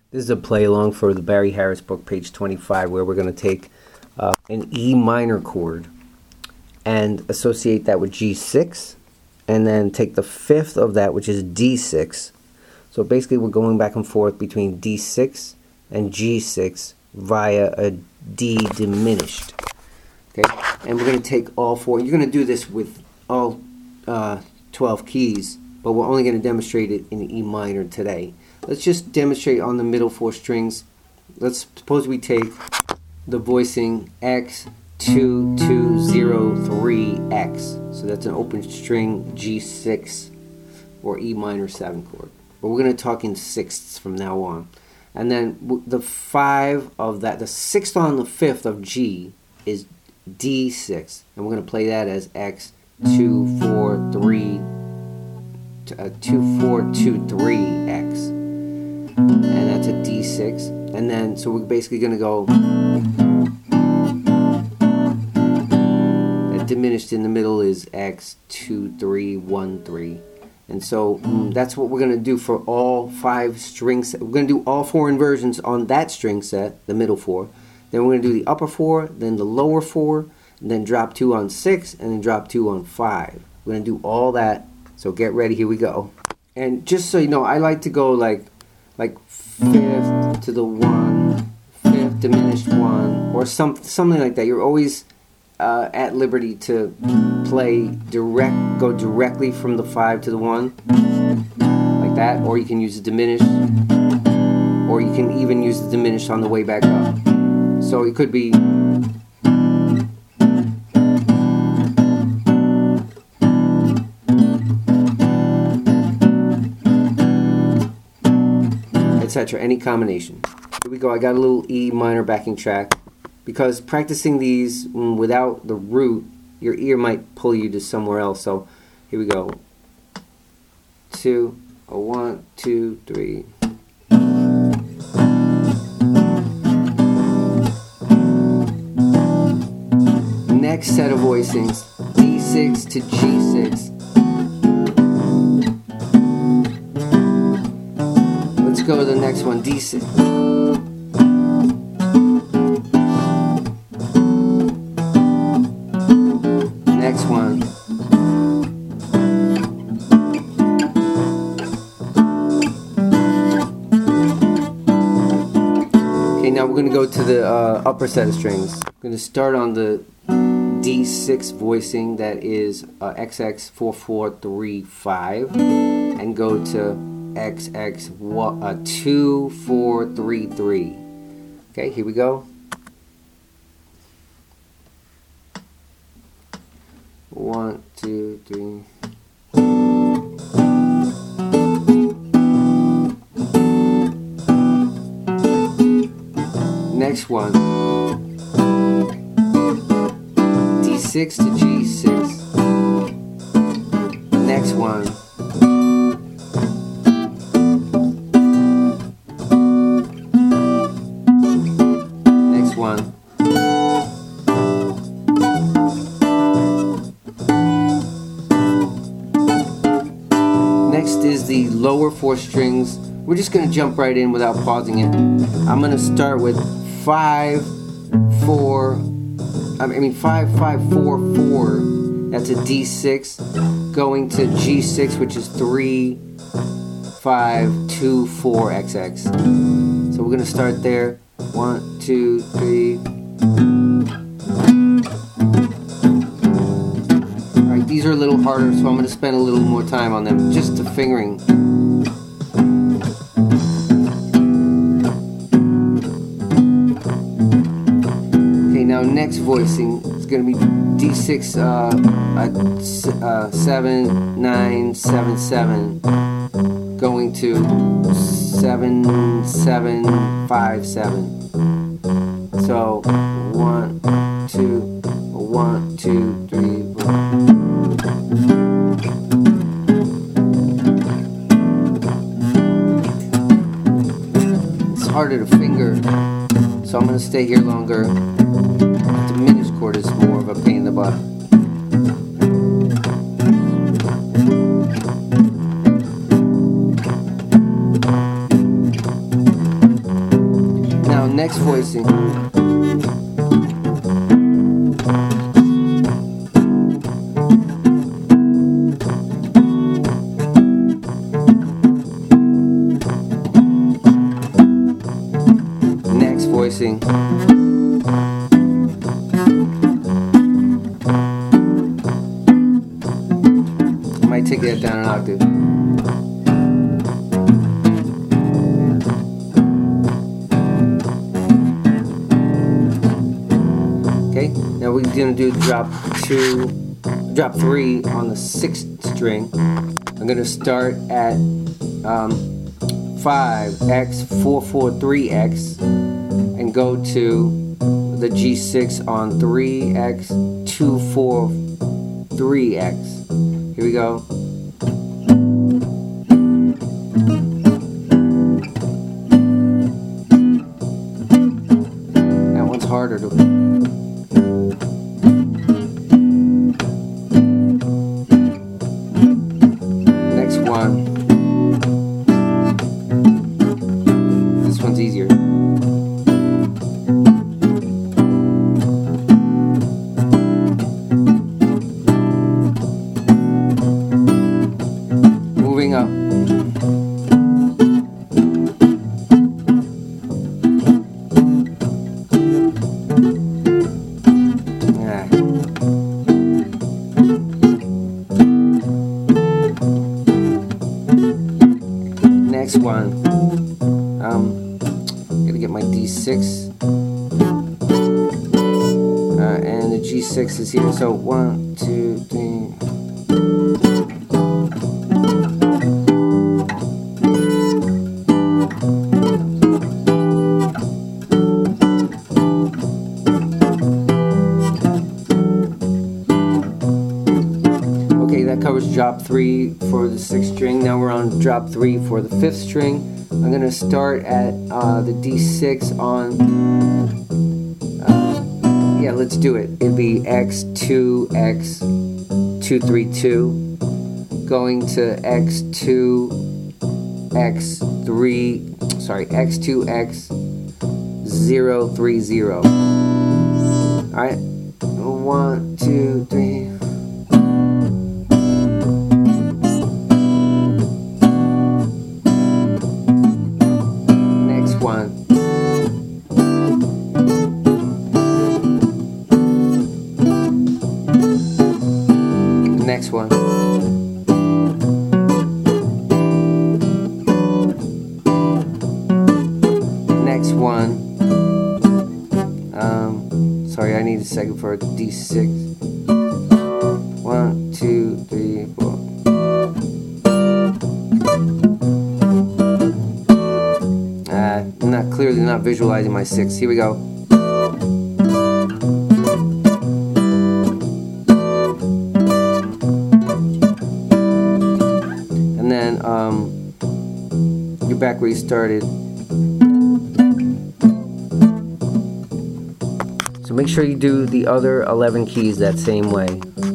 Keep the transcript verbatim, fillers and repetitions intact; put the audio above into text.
This is a play along for the Barry Harris book, page twenty-five, where we're going to take uh, an E minor chord and associate that with G six, and then take the fifth of that, which is D six. So basically we're going back and forth between D six and G six via a D diminished. Okay, and we're going to take all four. You're going to do this with all uh, twelve keys, but we're only going to demonstrate it in E minor today. Let's just demonstrate on the middle four strings. Let's suppose we take the voicing X two two zero three X. So that's an open string G six or E minor seven chord. But we're going to talk in sixths from now on. And then the five of that, the sixth on the fifth of G is D six. And we're going to play that as X two four three uh, two four two three X. And that's a D six. And then, so we're basically going to go that diminished in the middle is X two three one three. And so mm, that's what we're going to do for all five string sets. We're going to do all four inversions on that string set, the middle four. Then we're going to do the upper four, then the lower four, and then drop two on six, and then drop two on five. We're going to do all that. So get ready, here we go. And just so you know, I like to go like like fifth to the one, fifth diminished one, or some, something like that. You're always uh, at liberty to play direct, go directly from the five to the one, like that, or you can use the diminished, or you can even use the diminished on the way back up. So it could be etc. Any combination. Here we go. I got a little E minor backing track because practicing these mm, without the root, your ear might pull you to somewhere else. So here we go. Two, a one, two, three. Next set of voicings, D six to G six. Let's go to the next one, D six. Next one. Okay, now we're going to go to the uh, upper set of strings. I'm going to start on the D six voicing, that is uh, X X four four three five, and go to X X uh, two four three three. Okay, here we go. One, two, three. Next one. D six to G six. Next one. Next one. Next is the lower four strings. We're just going to jump right in without pausing it. I'm going to start with five, four, I mean five, five, four, four. That's a D six. Going to G six, which is three, five, two, four, X X. So we're going to start there. One, two, three. Alright, these are a little harder, so I'm going to spend a little more time on them. Just the fingering. Now next voicing is going to be D six, uh, uh, uh, seven, nine, seven, seven, going to seven, seven, five, seven. So one, two, one, two, three, four. It's harder to finger, so I'm going to stay here longer. Diminished chord is more of a pain in the butt. next voicing. Next voicing. I might take that down an octave. Okay, now we're gonna do drop two, drop three on the sixth string. I'm gonna start at um, five X four four three X and go to the G six on three X two four three X. Here we go. That one's harder to. Next one. This one's easier. Moving up. Ah. Next one. Um, gotta get my D six. Uh, and the G six is here. So one, two, three. Okay, that covers drop three for the sixth string. Now we're on drop three for the fifth string. I'm gonna start at uh, the D six on. Uh, yeah, let's do it. It'd be X two X two three two, going to X two X three. Sorry, X two X zero three zero. All right, one, two, three. One. The next one. Next one. Um, sorry, I need a second for a D six. One, two, three, four. Uh, I'm not clearly not visualizing my six. Here we go. And then um, you're back where you started. So make sure you do the other eleven keys that same way.